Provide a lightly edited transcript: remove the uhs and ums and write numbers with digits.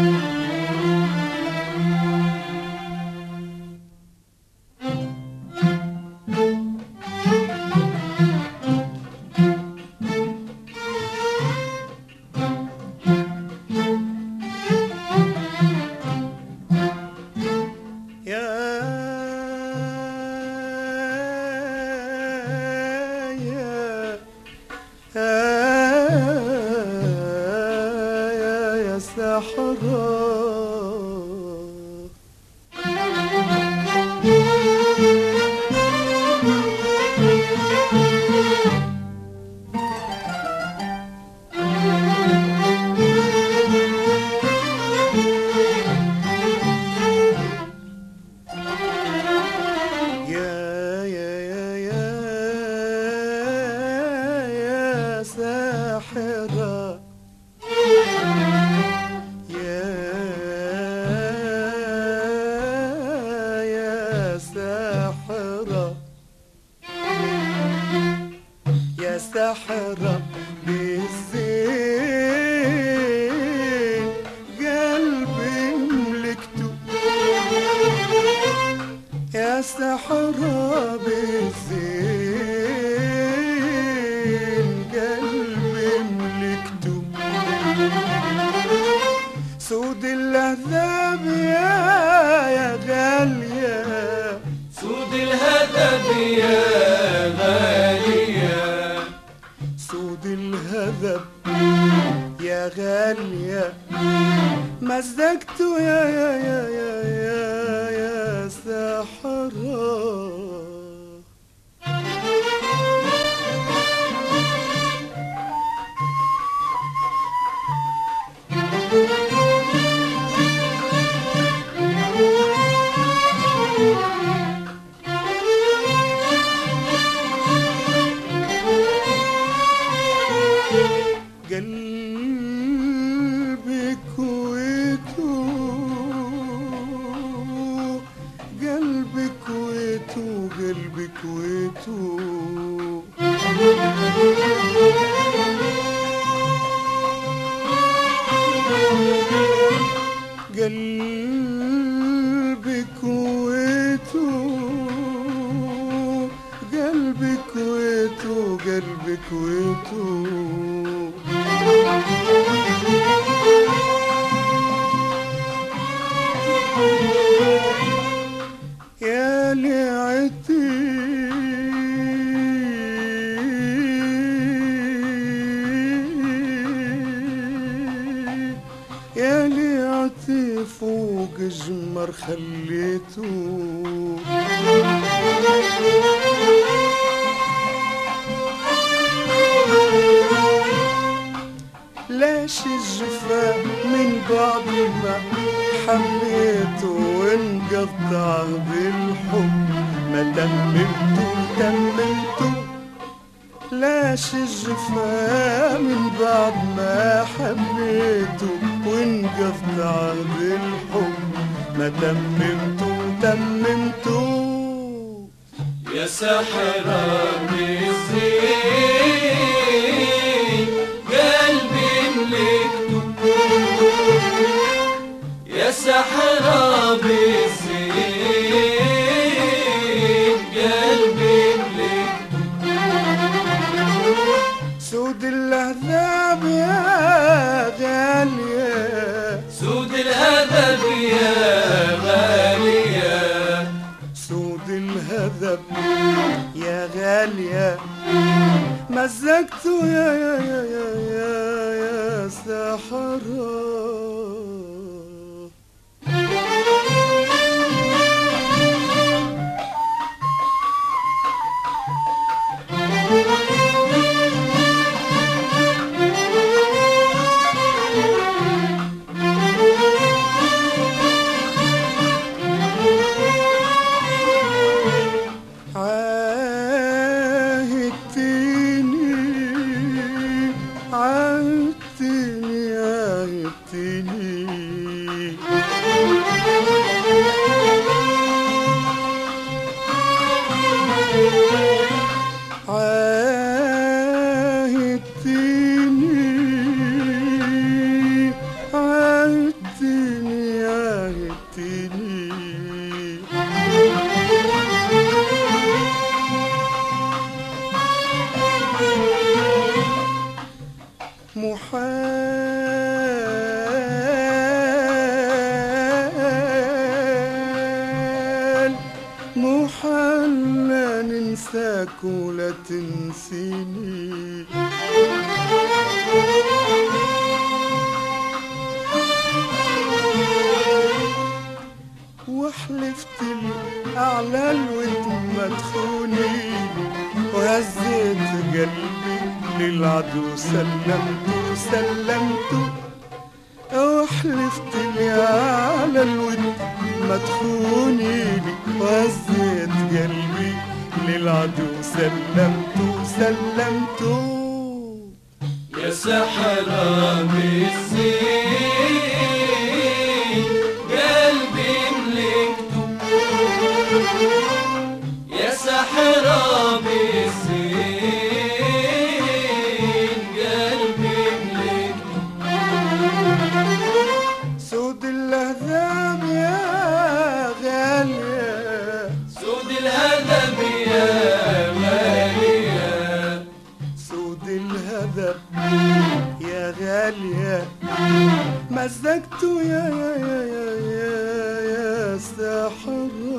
يا صحراء يا ساحرة يا ساحرة يا ساحرة بالزين قلبي ملكته يا ساحرة بالزين قلبي ملكته سود اللهذاب يا غالية سود الهدب يا غالية سود الهذب يا غالية مزجت يا ساحرة قلبي كويتو قلبي كويتو قلبي كويتو قلبي كويتو قلبي كويتو قلبي كويتو يا لعتي يا لعتي فوق جمر خليته ليش الجفا من بعد ما حبيته وانقطع بالحب ما تممته ليش الجفا من بعد ما حبيته وانقطع بالحب ما تممته يا ساحرة بالزين قلبي ملكته يا ساحرة بالزين قلبي ملكته سود اللهذاب يا غالية سود الهدب يا غالية سود الهذب يا غالية مزجت يا ساحرة عاهدتني ولا تنسيني. وحلفت لي أعلى الود ما تخوني، وهزيت قلبي للعدو سلمته. وحلفت لي على الود ما تخوني، وهزيت قلبي للعدو سلمته. يا سحرة بالزين قلبي ملكته، يا سحرة بالزين قلبي ملكته. سود اللهذاب يا غالية، سود الهدب يا غالية، سود الهدب يا غالية، مزجته يا ساحرة.